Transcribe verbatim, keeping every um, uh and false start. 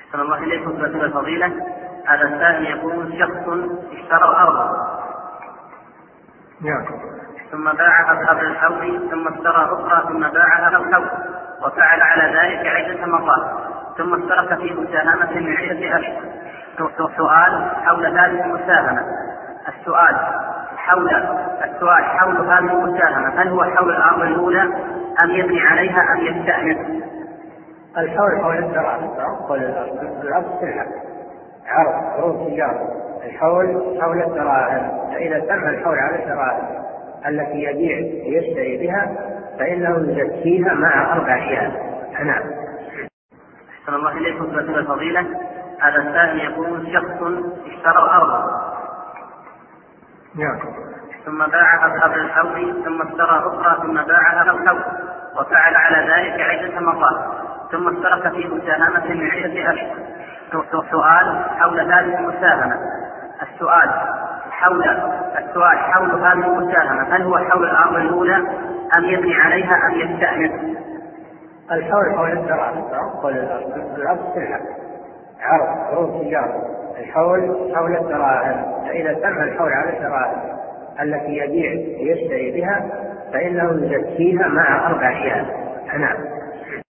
أحسن الله إليكم سيدة الفضيلة. هذا السائل يقول شخص اشترى أرضا نعم. ثم باعها قبل الحول، ثم اشترى أخرى ثم باعها قبل الحول، وفعل على ذلك عدة مرات، ثم اشترك في مساهمة من عدة أشهر. سؤال حول هذه المساهمة السؤال حول السؤال حول هذه المساهمة هل هو حول الأرض الأولى أم يبني عليها أم يستأنف؟ الحول حول الدراهم، حول الأرض سلعة عرض عروض تجارة. الحول حول الدراهم، فإذا تم الحول على الدراهم التي يبيع ويشتري بها فإنه يزكيها مع أربع ريال. نعم. أحسن الله إليكم سيدة الفضيلة. هذا السائل يقول شخص اشترى أرضا نعم. ثم باعها قبل الحول، ثم اشترى أخرى ثم باعها قبل الحول، وفعل على ذلك عدة مرات، ثم اشترك في مساهمة من عدة أشهر. سؤال حول هذه المساهمة السؤال حول السؤال حول هذه المساهمة هل هو حول الأرض الأولى أم يبني عليها أم يستأنف؟ الحول حول الدراهم، حول الأرض سلعة عرض عروض تجارة. الحول حول الدراهم، فإذا تم الحول على الدراهم التي يبيع ويشتري بها فإنه يزكيها مع أربع ريال. نعم.